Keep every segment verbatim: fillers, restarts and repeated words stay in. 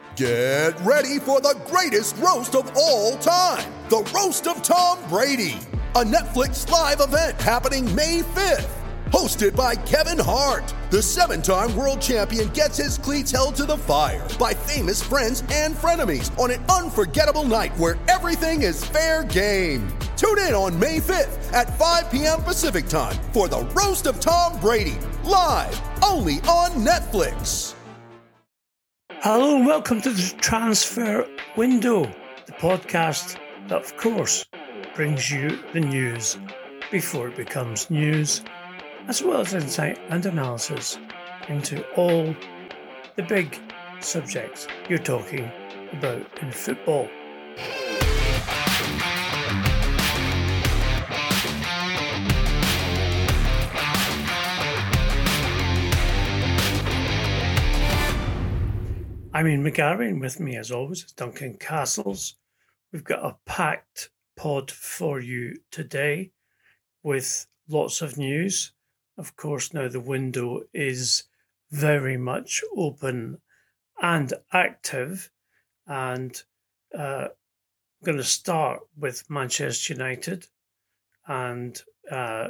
Get ready for the greatest roast of all time, the Roast of Tom Brady, a Netflix live event happening May fifth. Hosted by Kevin Hart, the seven-time world champion gets his cleats held to the fire by famous friends and frenemies on an unforgettable night where everything is fair game. Tune in on May fifth at five p.m. Pacific time for the Roast of Tom Brady, live only on Netflix. Hello and welcome to the Transfer Window, the podcast that, of course, brings you the news before it becomes news, as well as insight and analysis into all the big subjects you're talking about in football. I'm Ian McGarry, and with me, as always, is Duncan Castles. We've got a packed pod for you today with lots of news. Of course, now the window is very much open and active, and uh, I'm going to start with Manchester United and uh,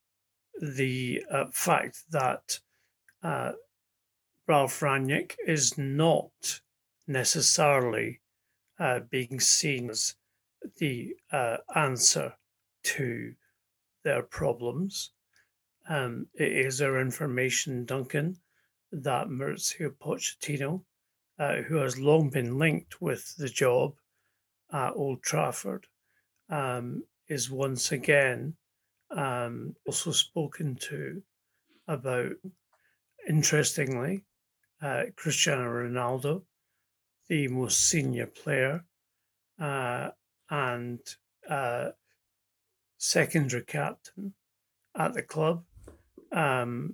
the uh, fact that uh, Ralf Rangnick is not necessarily uh, being seen as the uh, answer to their problems. Um, it is our information, Duncan, that Mauricio Pochettino, uh, who has long been linked with the job at Old Trafford, um, is once again um, also spoken to about, interestingly, uh, Cristiano Ronaldo, the most senior player uh, and uh, secondary captain at the club, um,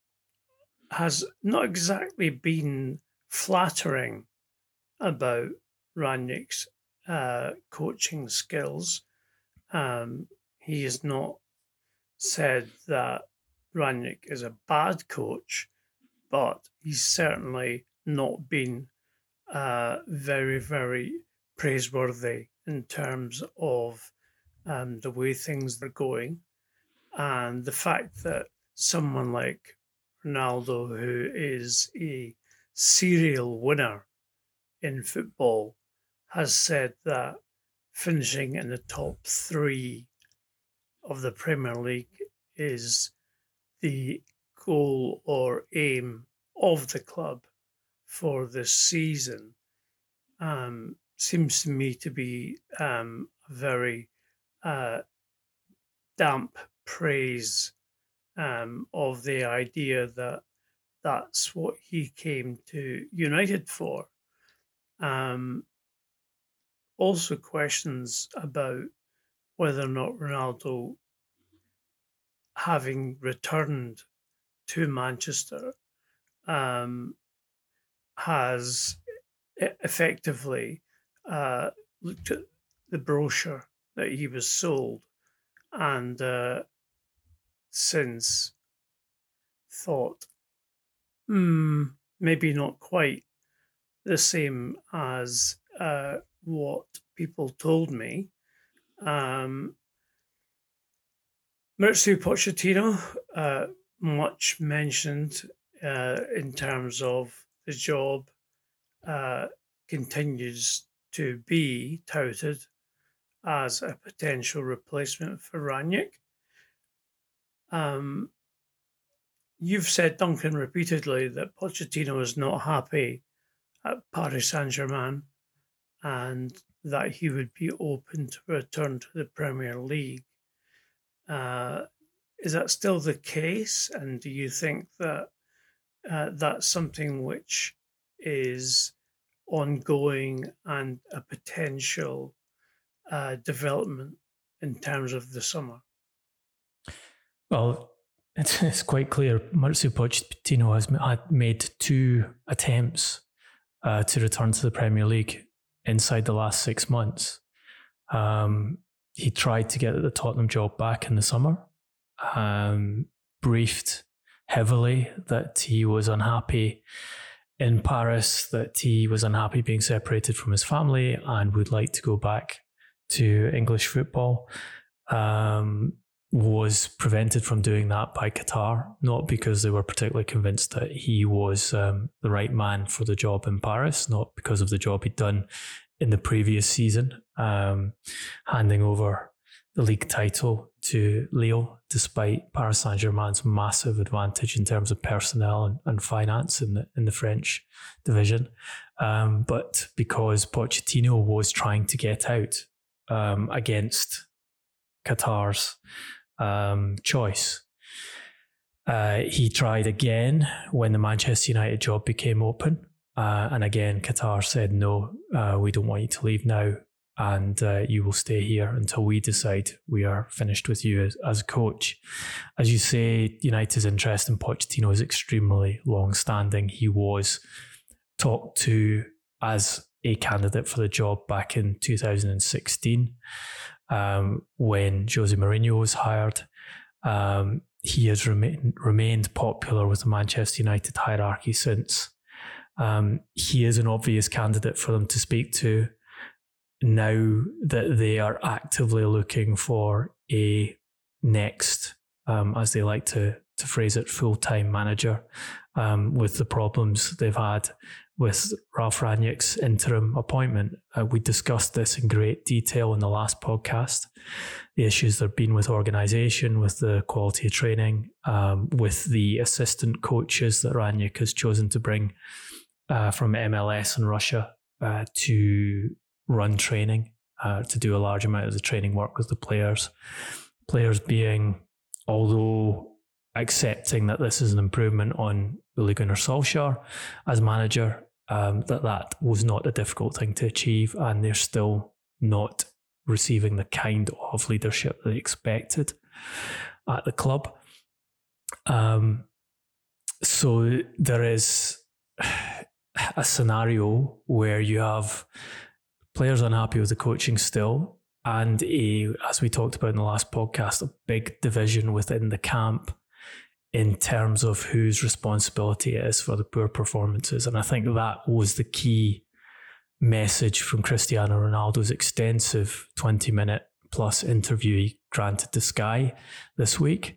has not exactly been flattering about Rangnick's uh, coaching skills. Um, he has not said that Rangnick is a bad coach, but he's certainly not been uh, very, very praiseworthy in terms of um, the way things are going. And the fact that someone like Ronaldo, who is a serial winner in football, has said that finishing in the top three of the Premier League is the goal or aim of the club for this season, um, seems to me to be um, a very uh, damp praise um, of the idea that that's what he came to United for. Um, also questions about whether or not Ronaldo, having returned to Manchester, um, has effectively uh, looked at the brochure that he was sold and uh, since thought, hmm, maybe not quite the same as uh, what people told me. Um, Mauricio Pochettino, uh, much mentioned uh, in terms of the job, uh, continues to be touted as a potential replacement for Rangnick. Um, you've said, Duncan, repeatedly that Pochettino is not happy at Paris Saint-Germain and that he would be open to return to the Premier League. Uh, is that still the case? And do you think that uh, that's something which is ongoing and a potential uh, development in terms of the summer? Well, it's, it's quite clear Mauricio Pochettino has had made two attempts uh, to return to the Premier League inside the last six months. Um, he tried to get the Tottenham job back in the summer, um, briefed heavily that he was unhappy in Paris that he was unhappy being separated from his family and would like to go back to English football. Um, was prevented from doing that by Qatar, not because they were particularly convinced that he was um, the right man for the job in Paris, not because of the job he'd done in the previous season, um, handing over the league title to Lille, despite Paris Saint-Germain's massive advantage in terms of personnel and, and finance in the, in the French division, um, but because Pochettino was trying to get out um, against Qatar's um, choice. Uh, he tried again when the Manchester United job became open. Uh, and again, Qatar said, no, uh, we don't want you to leave now. And uh, you will stay here until we decide we are finished with you as, as a coach. As you say, United's interest in Pochettino is extremely long-standing. He was talked to as a candidate for the job back in two thousand sixteen. Um, when Jose Mourinho was hired. Um, he has remain, remained popular with the Manchester United hierarchy since. Um, he is an obvious candidate for them to speak to now that they are actively looking for a next, um, as they like to, to phrase it, full-time manager, um, with the problems they've had with Ralf Rangnick's interim appointment. Uh, we discussed this in great detail in the last podcast, the issues there have been with organisation, with the quality of training, um, with the assistant coaches that Rangnick has chosen to bring uh, from M L S and Russia uh, to run training, uh, to do a large amount of the training work with the players. Players being, although accepting that this is an improvement on Ole Gunnar Solskjaer as manager, um, that that was not a difficult thing to achieve, and they're still not receiving the kind of leadership they expected at the club. Um, so there is a scenario where you have players unhappy with the coaching still, and a, as we talked about in the last podcast, a big division within the camp in terms of whose responsibility it is for the poor performances. And I think that was the key message from Cristiano Ronaldo's extensive twenty minute plus interview he granted to Sky this week.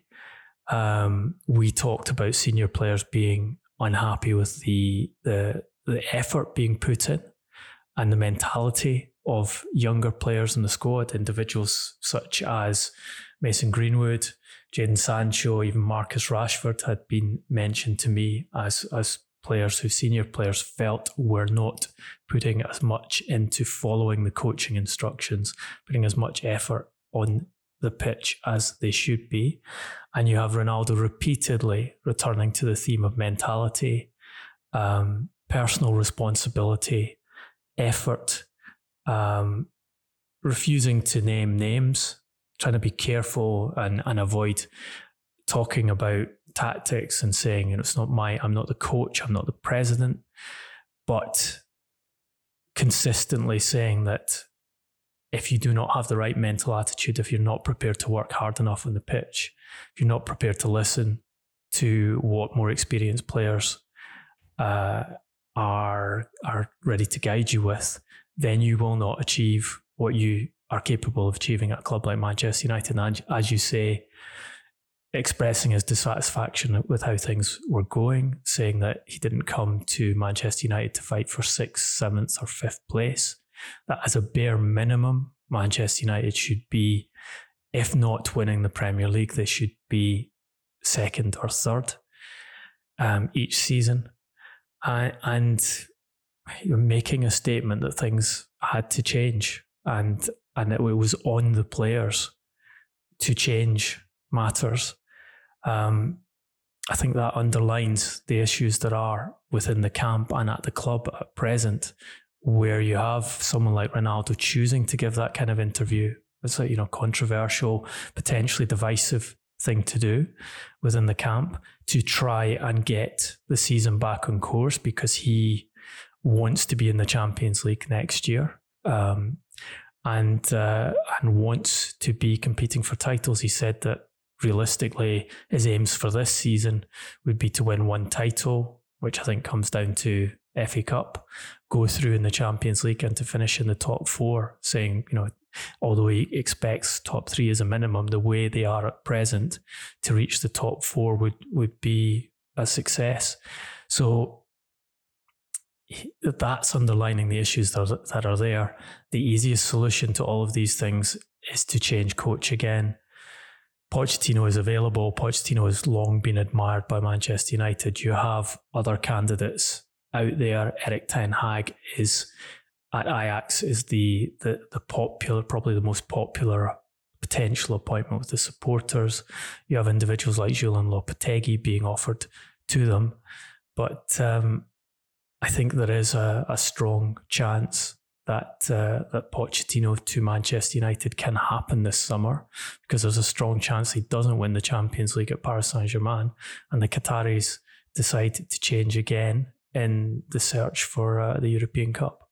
Um, we talked about senior players being unhappy with the, the, the effort being put in and the mentality of younger players in the squad, individuals such as Mason Greenwood, Jadon Sancho, even Marcus Rashford had been mentioned to me as, as players who senior players felt were not putting as much into following the coaching instructions, putting as much effort on the pitch as they should be. And you have Ronaldo repeatedly returning to the theme of mentality, um, personal responsibility, effort, um, refusing to name names, trying to be careful and, and avoid talking about tactics and saying, you know, it's not my, I'm not the coach, I'm not the president, but consistently saying that if you do not have the right mental attitude, if you're not prepared to work hard enough on the pitch, if you're not prepared to listen to what more experienced players uh, are are ready to guide you with, then you will not achieve what you are capable of achieving at a club like Manchester United. And as you say, expressing his dissatisfaction with how things were going, saying that he didn't come to Manchester United to fight for sixth, seventh or fifth place. That as a bare minimum, Manchester United should be, if not winning the Premier League, they should be second or third um, each season. Uh, and you're making a statement that things had to change, and and it was on the players to change matters. Um, I think that underlines the issues that are within the camp and at the club at present, where you have someone like Ronaldo choosing to give that kind of interview. It's a, you know, controversial, potentially divisive thing to do within the camp to try and get the season back on course, because he wants to be in the Champions League next year, um, and uh, and wants to be competing for titles. He said that realistically his aims for this season would be to win one title, which I think comes down to F A Cup, go through in the Champions League and to finish in the top four, saying, you know, although he expects top three as a minimum, the way they are at present, to reach the top four would, would be a success. So that's underlining the issues that are, that are there. The easiest solution to all of these things is to change coach again. Pochettino is available. Pochettino has long been admired by Manchester United. You have other candidates out there. Erik ten Hag is at Ajax is the the the popular, probably the most popular potential appointment with the supporters. You have individuals like Julian Lopetegui being offered to them, but um, I think there is a, a strong chance that uh, that Pochettino to Manchester United can happen this summer, because there's a strong chance he doesn't win the Champions League at Paris Saint-Germain and the Qataris decide to change again in the search for uh, the European Cup.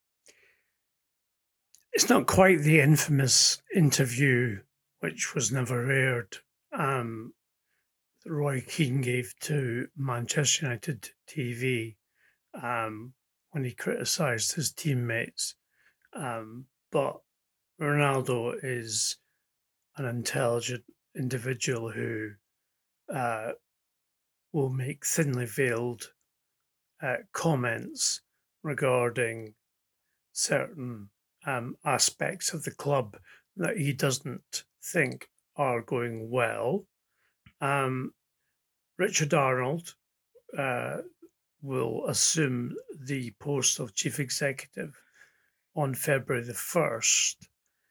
It's not quite the infamous interview, which was never aired, um, that Roy Keane gave to Manchester United T V um, when he criticised his teammates. Um, but Ronaldo is an intelligent individual who uh, will make thinly veiled uh, comments regarding certain um, aspects of the club that he doesn't think are going well. Um, Richard Arnold uh, will assume the post of chief executive on February the first.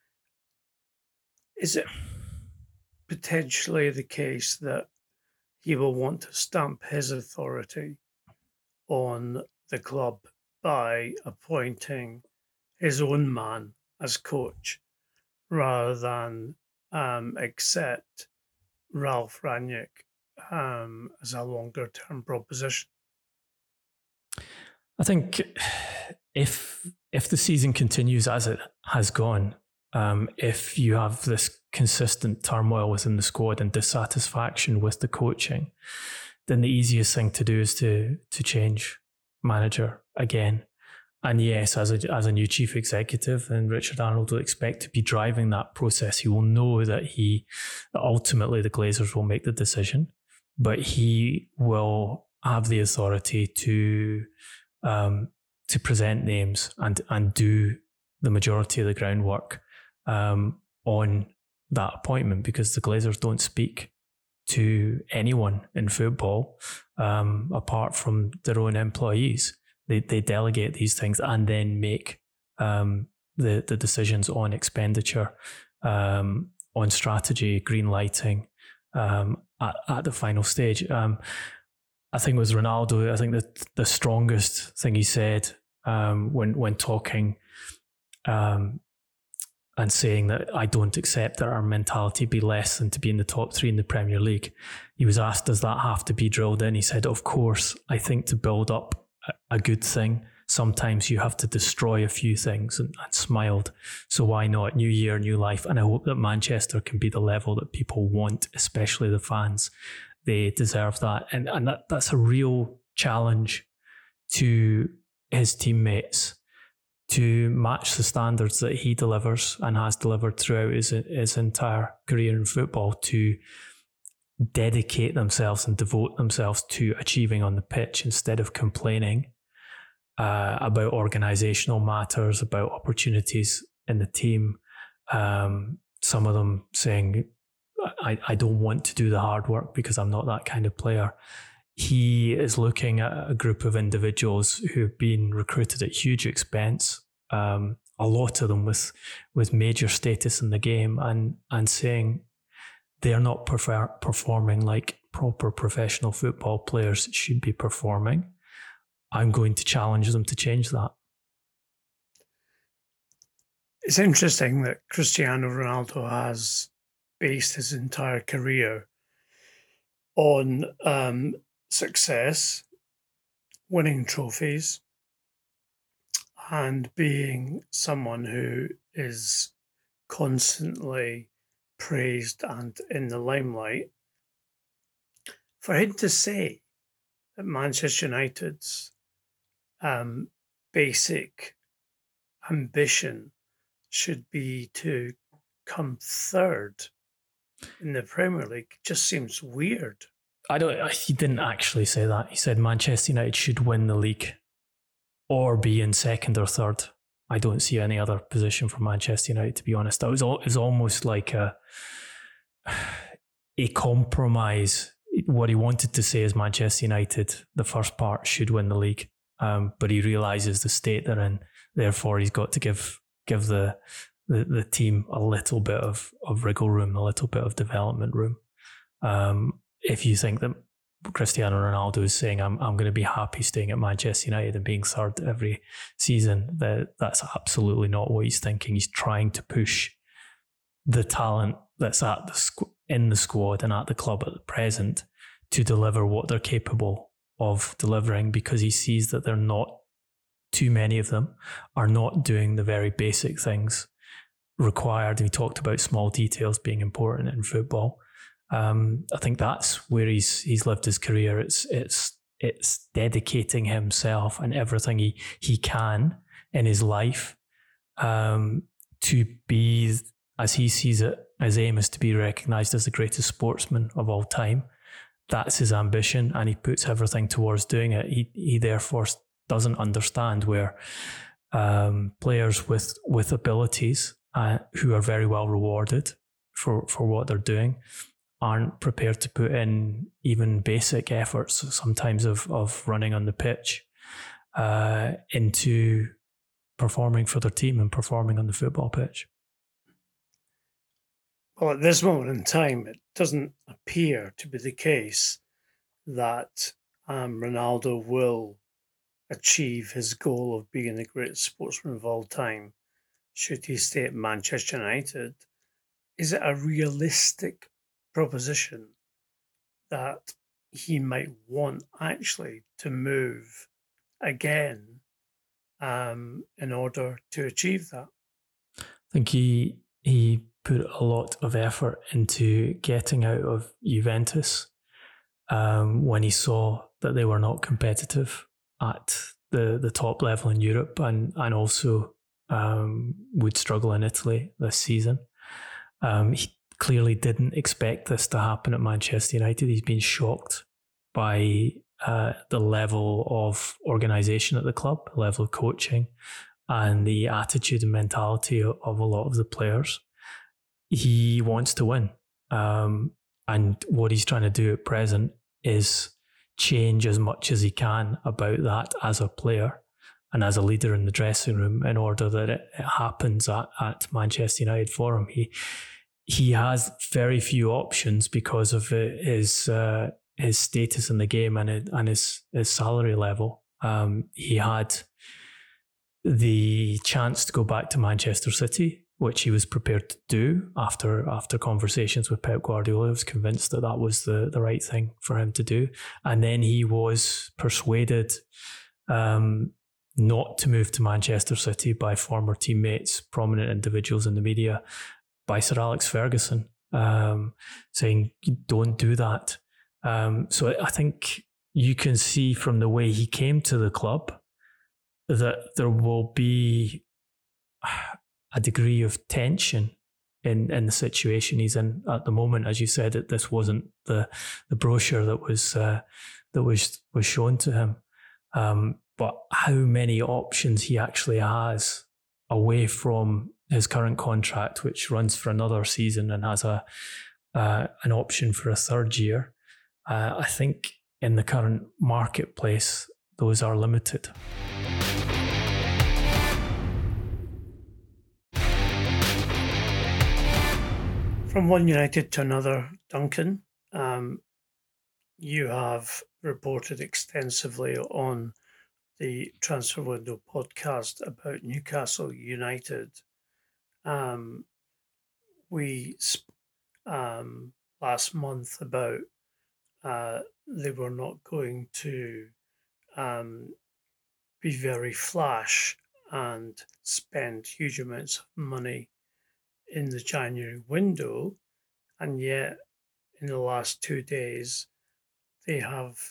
Is it potentially the case that he will want to stamp his authority on the club by appointing his own man as coach, rather than um, accept Ralf Rangnick um, as a longer-term proposition? I think if if the season continues as it has gone, um, if you have this consistent turmoil within the squad and dissatisfaction with the coaching, then the easiest thing to do is to to change manager again. And yes, as a as a new chief executive, and Richard Arnold will expect to be driving that process. He will know that he that ultimately the Glazers will make the decision, but he will have the authority to um, to present names and and do the majority of the groundwork um, on that appointment, because the Glazers don't speak to anyone in football um, apart from their own employees. They they delegate these things and then make um, the the decisions on expenditure, um, on strategy, green lighting um, at, at the final stage. Um, I think with Ronaldo, I think that the strongest thing he said um, when when talking um, and saying that I don't accept that our mentality be less than to be in the top three in the Premier League. He was asked, does that have to be drilled in? He said, of course. I think to build up a good thing, sometimes you have to destroy a few things, and, and smiled. So why not? New year, new life. And I hope that Manchester can be the level that people want, especially the fans. They deserve that. And, and that, that's a real challenge to his teammates to match the standards that he delivers and has delivered throughout his, his entire career in football, to dedicate themselves and devote themselves to achieving on the pitch instead of complaining uh, about organisational matters, about opportunities in the team. Um, some of them saying, I, I don't want to do the hard work because I'm not that kind of player. He is looking at a group of individuals who've been recruited at huge expense, um, a lot of them with with major status in the game, and and saying, they're not prefer- performing like proper professional football players should be performing. I'm going to challenge them to change that. It's interesting that Cristiano Ronaldo has based his entire career on um, success, winning trophies, and being someone who is constantly praised and in the limelight. For him to say that Manchester United's um, basic ambition should be to come third in the Premier League. It just seems weird. I don't. He didn't actually say that. He said Manchester United should win the league or be in second or third. I don't see any other position for Manchester United, to be honest. That was all, it was almost like a a compromise. What he wanted to say is Manchester United, the first part, should win the league, um, but he realises the state they're in. Therefore, he's got to give give the the, the team a little bit of, of wriggle room, a little bit of development room. Um, if you think that Cristiano Ronaldo is saying, I'm I'm going to be happy staying at Manchester United and being third every season, that that's absolutely not what he's thinking. He's trying to push the talent that's at the squ- in the squad and at the club at the present to deliver what they're capable of delivering, because he sees that they're not, too many of them are not doing the very basic things required. We talked about small details being important in football. Um, I think that's where he's he's lived his career. It's it's it's dedicating himself and everything he he can in his life um, to be, as he sees it, his aim is to be recognised as the greatest sportsman of all time. That's his ambition, and he puts everything towards doing it. He he therefore doesn't understand where um, players with with abilities uh, who are very well rewarded for for what they're doing aren't prepared to put in even basic efforts, sometimes of of running on the pitch, uh, into performing for their team and performing on the football pitch. Well, at this moment in time, it doesn't appear to be the case that um, Ronaldo will achieve his goal of being the greatest sportsman of all time should he stay at Manchester United. Is it a realistic proposition that he might want actually to move again um, in order to achieve that? I think he he put a lot of effort into getting out of Juventus um, when he saw that they were not competitive at the, the top level in Europe, and, and also um, would struggle in Italy this season. Um, he clearly didn't expect this to happen at Manchester United. He's been shocked by uh, the level of organisation at the club, the level of coaching, and the attitude and mentality of, of a lot of the players. He wants to win. Um, and what he's trying to do at present is change as much as he can about that as a player and as a leader in the dressing room in order that it, it happens at, at Manchester United for him. He he has very few options because of his uh, his status in the game and his, and his, his salary level. Um, he had the chance to go back to Manchester City, which he was prepared to do after after conversations with Pep Guardiola. He was convinced that that was the, the right thing for him to do. And then he was persuaded um, not to move to Manchester City by former teammates, prominent individuals in the media, by Sir Alex Ferguson, um, saying, don't do that. Um, so I think you can see from the way he came to the club that there will be a degree of tension in, in the situation he's in at the moment. As you said, that this wasn't the the brochure that was uh, that was was shown to him, um, but how many options he actually has away from his current contract, which runs for another season and has a uh, an option for a third year. Uh, I think in the current marketplace, those are limited. From one United to another, Duncan, um, you have reported extensively on the Transfer Window podcast about Newcastle United. Um, we um, last month about uh, they were not going to um, be very flash and spend huge amounts of money in the January window, and yet in the last two days they have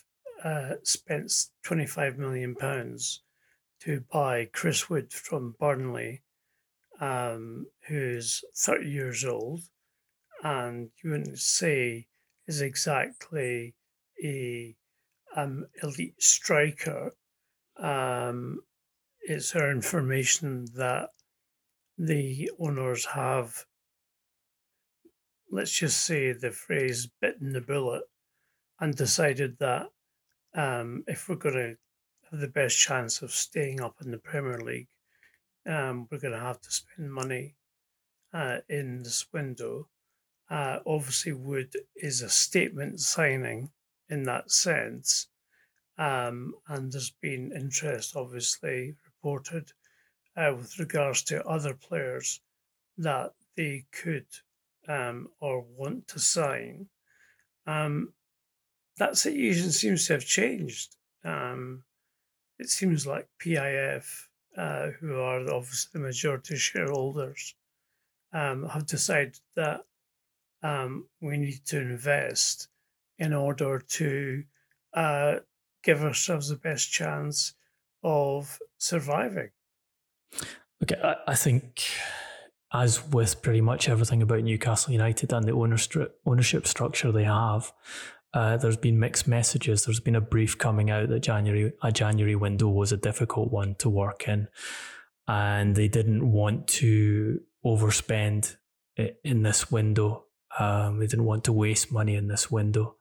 uh, spent twenty-five million pounds to buy Chris Wood from Burnley, um, who's thirty years old, and you wouldn't say is exactly a um, elite striker. Um, it's our information that the owners have, let's just say the phrase, bitten the bullet and decided that um, if we're going to have the best chance of staying up in the Premier League, um, we're going to have to spend money uh, in this window. Uh, obviously, Wood is a statement signing in that sense. Um, and there's been interest, obviously, reported uh, with regards to other players that they could um, or want to sign. Um, that situation seems to have changed. Um, it seems like P I F, uh, who are obviously the majority shareholders, um, have decided that um, we need to invest in order to uh, give ourselves the best chance of surviving. Okay, I, I think, as with pretty much everything about Newcastle United and the ownership ownership structure they have, uh, there's been mixed messages. There's been a brief coming out that January a January window was a difficult one to work in, and they didn't want to overspend in this window. Um, they didn't want to waste money in this window.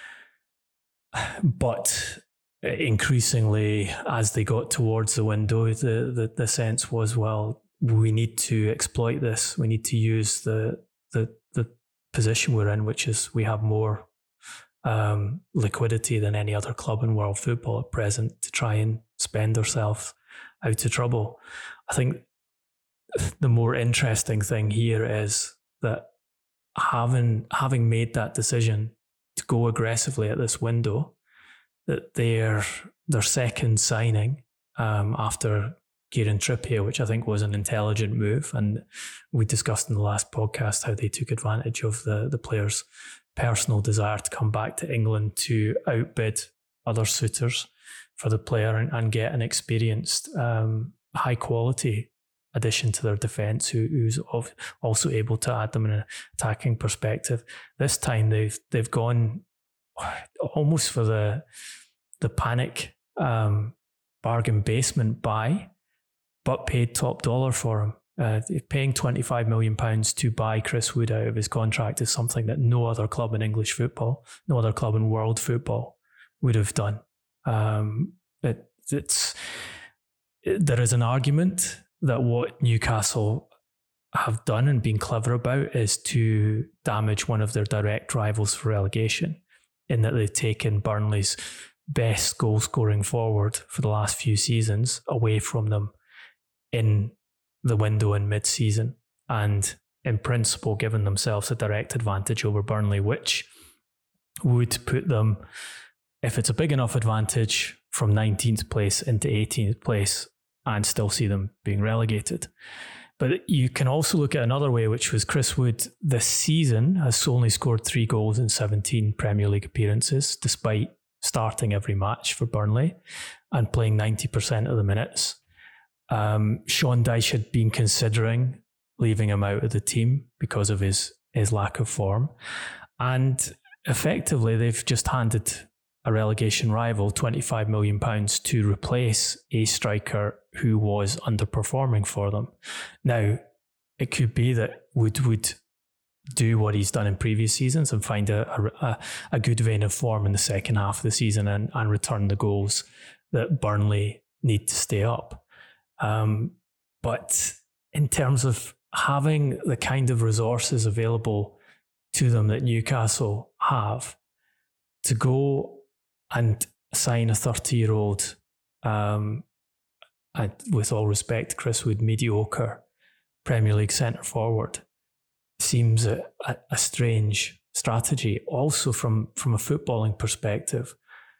But increasingly, as they got towards the window, the, the, the sense was, well, we need to exploit this. We need to use the the, the position we're in, which is we have more um, liquidity than any other club in world football at present, to try and spend ourselves out of trouble. I think the more interesting thing here is that having having made that decision to go aggressively at this window, that their their second signing um, after Kieran Trippier, which I think was an intelligent move, and we discussed in the last podcast how they took advantage of the, the player's personal desire to come back to England to outbid other suitors for the player and, and get an experienced, um, high quality addition to their defence who, who's also able to add them in an attacking perspective. This time they've they've gone almost for the the panic um, bargain basement buy, but paid top dollar for him. Uh, paying twenty-five million pounds to buy Chris Wood out of his contract is something that no other club in English football, no other club in world football would have done. Um, it, it's it, there is an argument that what Newcastle have done and been clever about is to damage one of their direct rivals for relegation, in that they've taken Burnley's best goal scoring forward for the last few seasons away from them in the window in mid-season, and in principle given themselves a direct advantage over Burnley, which would put them, if it's a big enough advantage, from nineteenth place into eighteenth place and still see them being relegated. But you can also look at another way, which was Chris Wood this season has only scored three goals in seventeen Premier League appearances, despite starting every match for Burnley and playing ninety percent of the minutes. Um, Sean Dyche had been considering leaving him out of the team because of his, his lack of form. And effectively, they've just handed a relegation rival twenty-five million pounds to replace a striker who was underperforming for them. Now, it could be that Wood would do what he's done in previous seasons and find a, a, a good vein of form in the second half of the season and, and return the goals that Burnley need to stay up. Um, but in terms of having the kind of resources available to them that Newcastle have, to go and sign a thirty-year-old, um, and with all respect, Chris Wood, mediocre Premier League centre forward, seems a, a, a strange strategy. Also, from from a footballing perspective,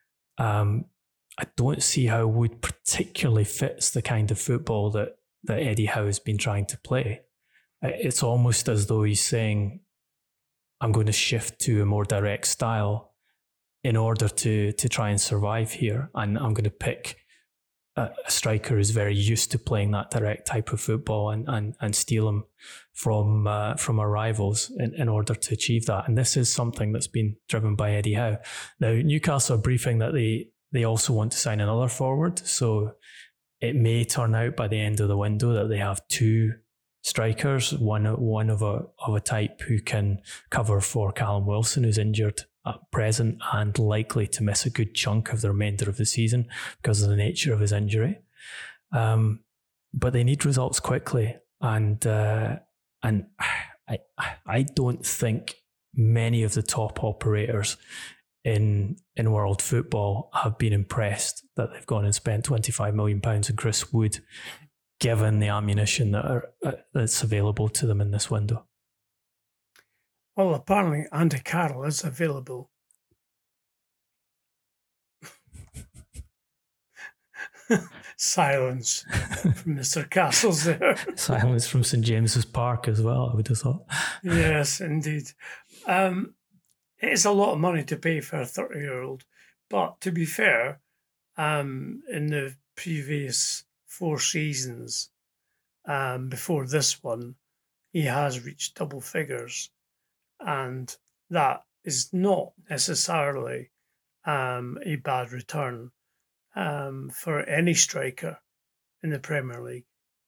um, I don't see how Wood particularly fits the kind of football that that Eddie Howe has been trying to play. It's almost as though he's saying, "I'm going to shift to a more direct style." in order to to try and survive here. And I'm going to pick a, a striker who's very used to playing that direct type of football and and, and steal him from uh, from our rivals in, in order to achieve that. And this is something that's been driven by Eddie Howe. Now, Newcastle are briefing that they they also want to sign another forward. So it may turn out by the end of the window that they have two strikers, one one of a of a type who can cover for Callum Wilson, who's injured at present and likely to miss a good chunk of the remainder of the season because of the nature of his injury. Um, but they need results quickly, and uh, and I I don't think many of the top operators in in world football have been impressed that they've gone and spent twenty-five million pounds on Chris Wood, given the ammunition that are, uh, that's available to them in this window. Well, apparently Andy Carroll is available. Silence from Mister Castles there. Silence from St James's Park as well, I would have thought. Yes, indeed. Um, it's a lot of money to pay for a thirty-year-old. But to be fair, um, in the previous four seasons um, before this one, he has reached double figures. And that is not necessarily um, a bad return um, for any striker in the Premier League.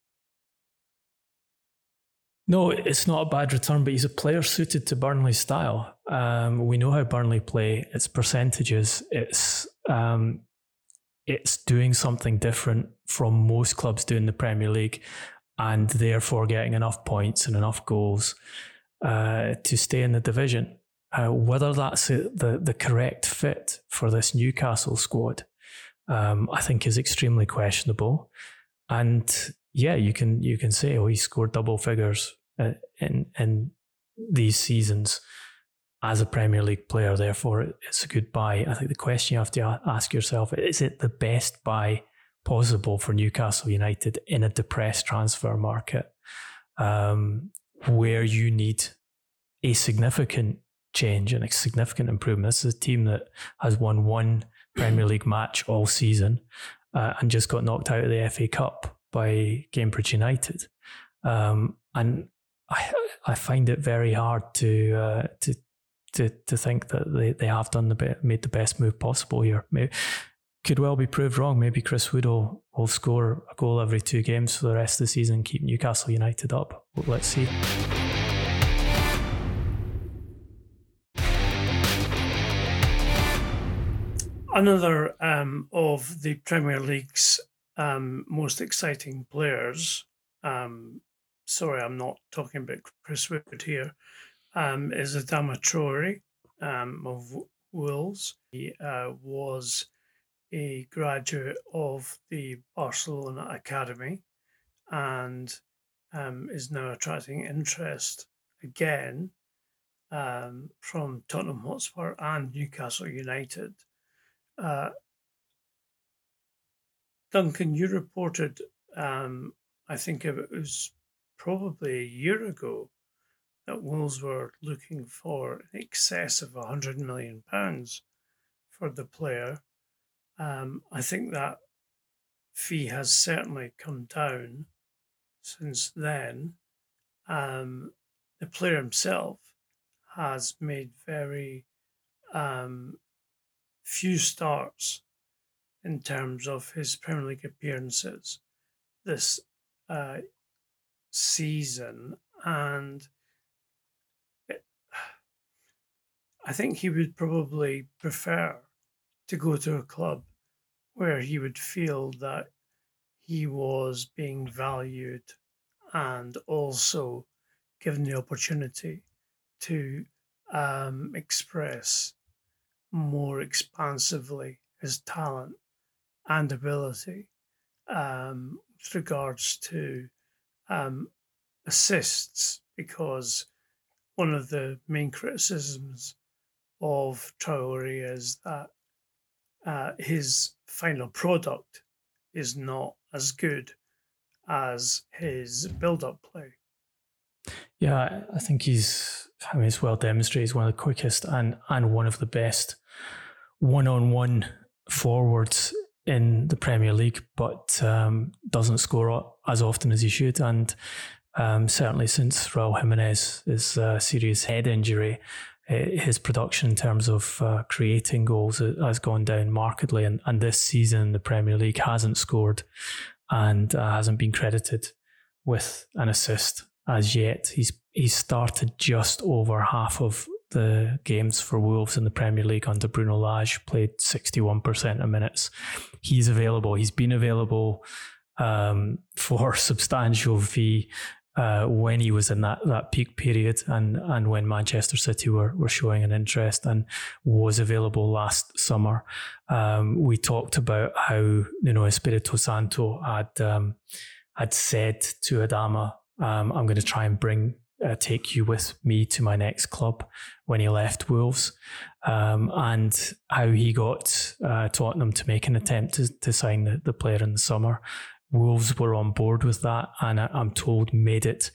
No, it's not a bad return, but he's a player suited to Burnley's style. Um, we know how Burnley play. It's percentages. It's um, it's doing something different from most clubs do in the Premier League, and therefore getting enough points and enough goals uh, to stay in the division. Uh, whether that's a, the the correct fit for this Newcastle squad, um, I think is extremely questionable. And yeah, you can you can say, oh, he scored double figures uh, in in these seasons as a Premier League player, therefore it's a good buy. I think the question you have to ask yourself, is it the best buy possible for Newcastle United in a depressed transfer market um, where you need a significant change and a significant improvement? This is a team that has won one Premier League match all season uh, and just got knocked out of the F A Cup by Cambridge United. Um, and I I find it very hard to uh, to to to think that they, they have done the be- made the best move possible here. Maybe, could well be proved wrong. Maybe Chris Wood will, will score a goal every two games for the rest of the season and keep Newcastle United up. Well, let's see. Another um, of the Premier League's um, most exciting players, um, sorry, I'm not talking about Chris Wood here, um, is Adama Traore um, of Wolves. He uh, was a graduate of the Barcelona Academy and um, is now attracting interest again um, from Tottenham Hotspur and Newcastle United. Uh, Duncan, you reported, um, I think it was probably a year ago, that Wolves were looking for in excess of one hundred million pounds for the player. Um, I think that fee has certainly come down since then. Um, the player himself has made very um, few starts in terms of his Premier League appearances this uh, season, and it, I think he would probably prefer to go to a club where he would feel that he was being valued and also given the opportunity to um, express more expansively his talent and ability um, with regards to um, assists, because one of the main criticisms of Traore is that uh, his final product is not as good as his build-up play. Yeah, I think he's, I mean, it's well demonstrated. He's one of the quickest and, and one of the best one-on-one forwards in the Premier League, but um, doesn't score as often as he should. And um, certainly since Raul Jimenez's uh, serious head injury, his production in terms of uh, creating goals has gone down markedly. And, and this season, the Premier League hasn't scored and uh, hasn't been credited with an assist as yet. He's he's started just over half of the games for Wolves in the Premier League under Bruno Lage, played sixty-one percent of minutes. He's available. He's been available um, for substantial fee uh, when he was in that, that peak period and, and when Manchester City were, were showing an interest, and was available last summer. Um, we talked about how Nuno Espirito Santo had, um, had said to Adama, um, I'm going to try and bring Uh, take you with me to my next club when he left Wolves, um, and how he got uh, Tottenham to make an attempt to, to sign the, the player in the summer. Wolves were on board with that, and I, I'm told made it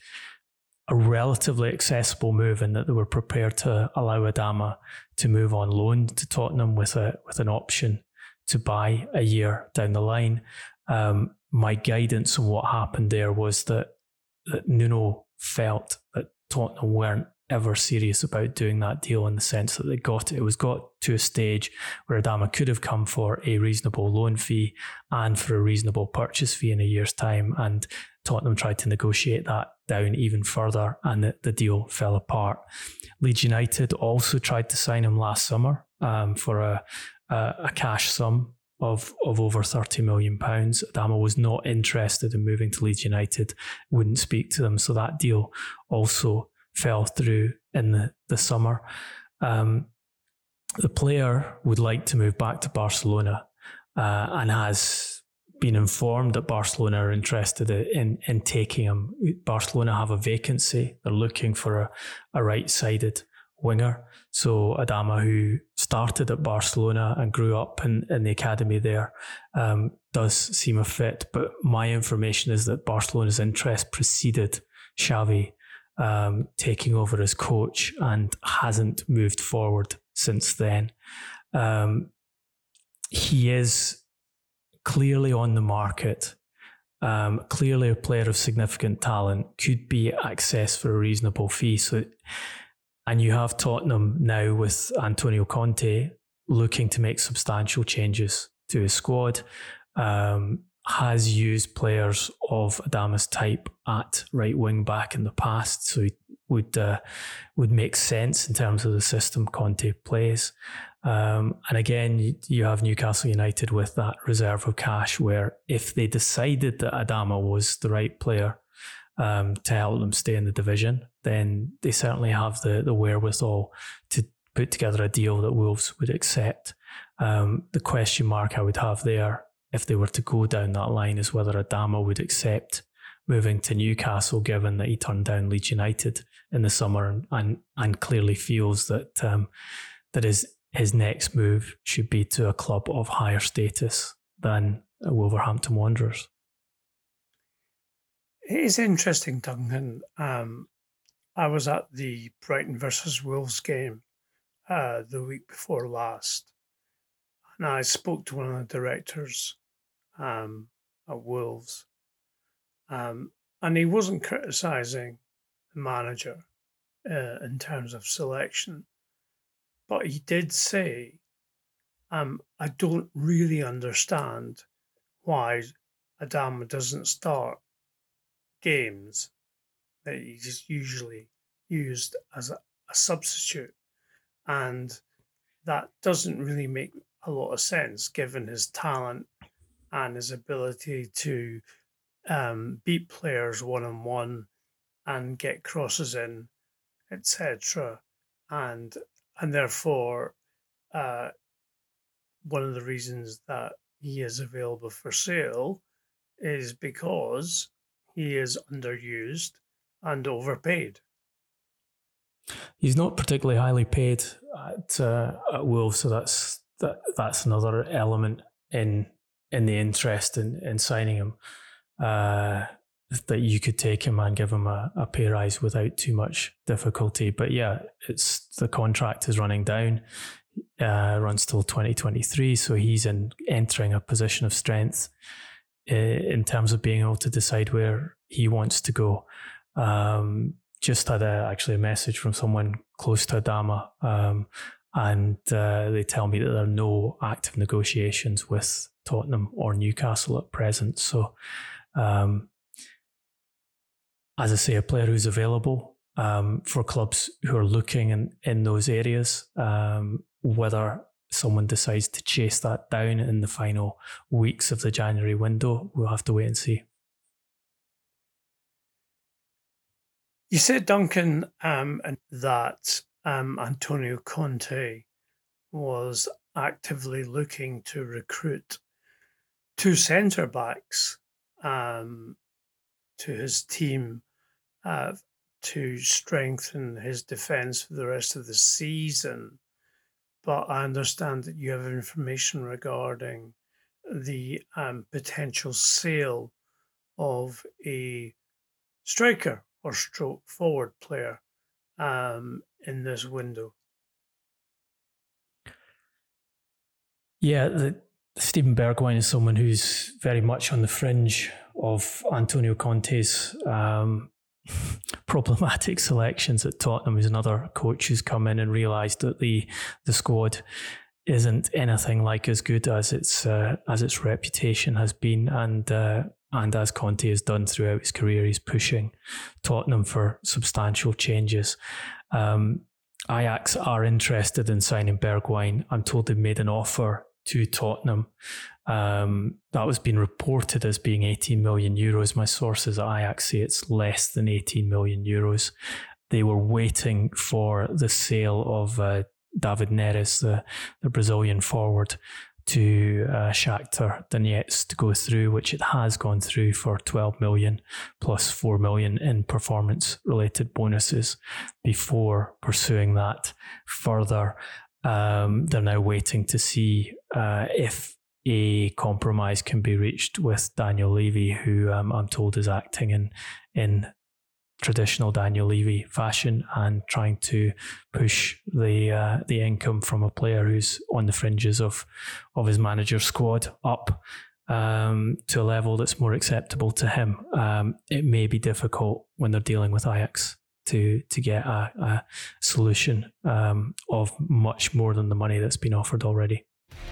a relatively accessible move in that they were prepared to allow Adama to move on loan to Tottenham with a with an option to buy a year down the line. Um, my guidance on what happened there was that, that Nuno felt that Tottenham weren't ever serious about doing that deal, in the sense that they got it. It was got to a stage where Adama could have come for a reasonable loan fee and for a reasonable purchase fee in a year's time, and Tottenham tried to negotiate that down even further, and the, the deal fell apart. Leeds United also tried to sign him last summer um, for a, a, a cash sum of of over thirty million pounds. Adama was not interested in moving to Leeds United, wouldn't speak to them, so that deal also fell through in the, the summer. Um, the player would like to move back to Barcelona uh, and has been informed that Barcelona are interested in, in taking him. Barcelona have a vacancy. They're looking for a, a right-sided winger. So Adama, who started at Barcelona and grew up in, in the academy there, um, does seem a fit. But my information is that Barcelona's interest preceded Xavi um, taking over as coach and hasn't moved forward since then. Um, he is clearly on the market, um, clearly a player of significant talent, could be accessed for a reasonable fee. So. And you have Tottenham now with Antonio Conte looking to make substantial changes to his squad, um, has used players of Adama's type at right wing back in the past, so it would uh, would make sense in terms of the system Conte plays. Um, and again, you, you have Newcastle United with that reserve of cash, where if they decided that Adama was the right player Um, to help them stay in the division, then they certainly have the, the wherewithal to put together a deal that Wolves would accept. Um, the question mark I would have there, if they were to go down that line, is whether Adama would accept moving to Newcastle, given that he turned down Leeds United in the summer and and, and clearly feels that um, that his, his next move should be to a club of higher status than Wolverhampton Wanderers. It is interesting, Duncan. Um, I was at the Brighton versus Wolves game uh, the week before last, and I spoke to one of the directors um, at Wolves, um, and he wasn't criticising the manager uh, in terms of selection, but he did say, um, I don't really understand why Adama doesn't start games that he's usually used as a, a substitute, and that doesn't really make a lot of sense given his talent and his ability to um, beat players one-on-one and get crosses in, et cetera. And and therefore, uh, one of the reasons that he is available for sale is because he is underused and overpaid. He's not particularly highly paid at, uh, at Wolves, so that's that, that's another element in in the interest in, in signing him, uh, that you could take him and give him a, a pay rise without too much difficulty. But yeah, it's the contract is running down. uh, runs till twenty twenty-three, so he's in entering a position of strength uh, in terms of being able to decide where he wants to go. Um, just had a, actually a message from someone close to Adama, um, and uh, they tell me that there are no active negotiations with Tottenham or Newcastle at present. So, um, as I say, a player who's available um, for clubs who are looking in, in those areas. Um, whether someone decides to chase that down in the final weeks of the January window, we'll have to wait and see. You said, Duncan, um, that um, Antonio Conte was actively looking to recruit two centre-backs um, to his team uh, to strengthen his defence for the rest of the season. But I understand that you have information regarding the um, potential sale of a striker or stroke forward player um, in this window. Yeah, the, Steven Bergwijn is someone who's very much on the fringe of Antonio Conte's um, problematic selections at Tottenham. He's another coach who's come in and realised that the the squad isn't anything like as good as its uh, as its reputation has been, and uh, and as Conte has done throughout his career, he's pushing Tottenham for substantial changes. Um, Ajax are interested in signing Bergwijn. I'm told they've made an offer to Tottenham. Um, that was being reported as being eighteen million euros. My sources at Ajax say it's less than eighteen million euros. They were waiting for the sale of uh, David Neres, the, the Brazilian forward, to uh, Shakhtar Donetsk to go through, which it has gone through for twelve million plus four million in performance-related bonuses before pursuing that further. Um, they're now waiting to see uh, if a compromise can be reached with Daniel Levy, who um, I'm told is acting in in traditional Daniel Levy fashion and trying to push the uh, the income from a player who's on the fringes of of his manager's squad up um, to a level that's more acceptable to him. Um, it may be difficult when they're dealing with Ajax to to get a, a solution um, of much more than the money that's been offered already.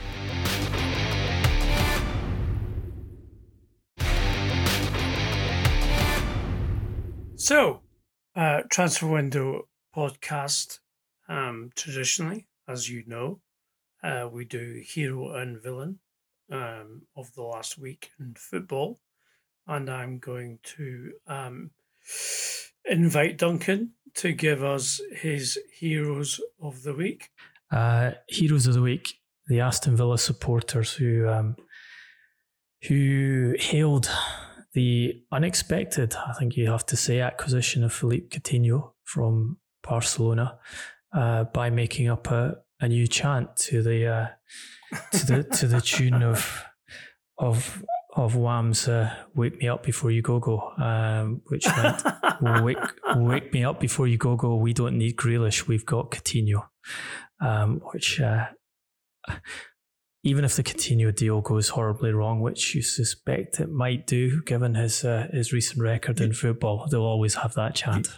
So, uh, Transfer Window podcast, um, traditionally, as you know, uh, we do hero and villain um, of the last week in football. And I'm going to um, invite Duncan to give us his heroes of the week. Uh, heroes of the week, the Aston Villa supporters who um, who hailed the unexpected, I think you have to say, acquisition of Philippe Coutinho from Barcelona uh, by making up a, a new chant to the uh, to the to the tune of of of Wham's uh, "Wake Me Up Before You Go Go," um, which meant "Wake Wake Me Up Before You Go Go. We don't need Grealish, we've got Coutinho," um, which. Uh, Even if the Coutinho deal goes horribly wrong, which you suspect it might do, given his uh, his recent record in football, they'll always have that chant.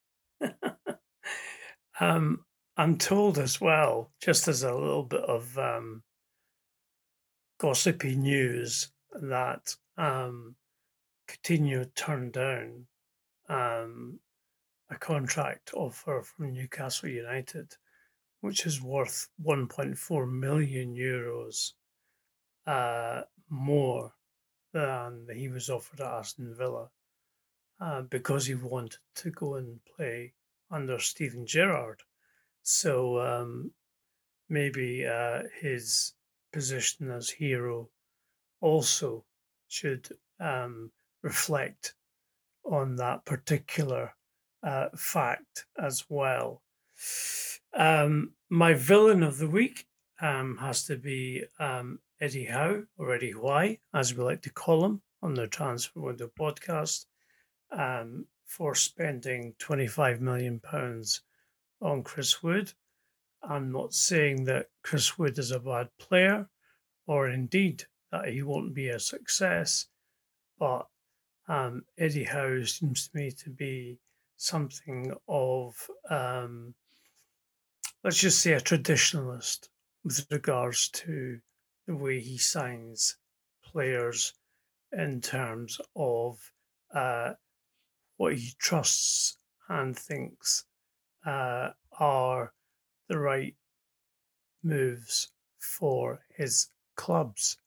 um, I'm told as well, just as a little bit of um, gossipy news, that um, Coutinho turned down um, a contract offer from Newcastle United, which is worth one point four million euros uh, more than he was offered at Aston Villa uh, because he wanted to go and play under Steven Gerrard. So um, maybe uh, his position as hero also should um, reflect on that particular uh, fact as well. Um, my villain of the week um, has to be um, Eddie Howe, or Eddie Howe, as we like to call him on the Transfer Window podcast, um, for spending twenty-five million pounds on Chris Wood. I'm not saying that Chris Wood is a bad player, or indeed that he won't be a success, but um, Eddie Howe seems to me to be something of, um, let's just say, a traditionalist with regards to the way he signs players in terms of uh, what he trusts and thinks uh, are the right moves for his clubs.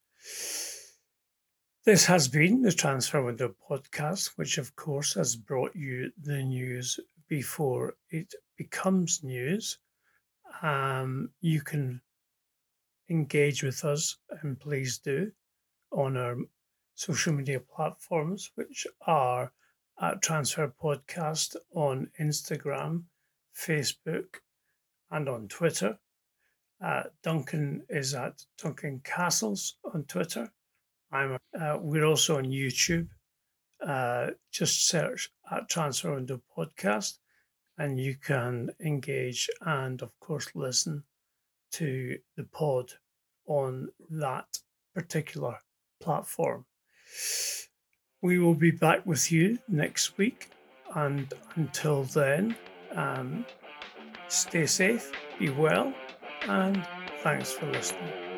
This has been the Transfer Window podcast, which of course has brought you the news before it becomes news. Um, you can engage with us, and please do, on our social media platforms, which are at Transfer Podcast on Instagram, Facebook, and on Twitter. Uh, Duncan is at Duncan Castles on Twitter. I'm. Uh, we're also on YouTube. Uh, just search at Transfer Window Podcast, and you can engage and, of course, listen to the pod on that particular platform. We will be back with you next week, and until then, um, stay safe, be well, and thanks for listening.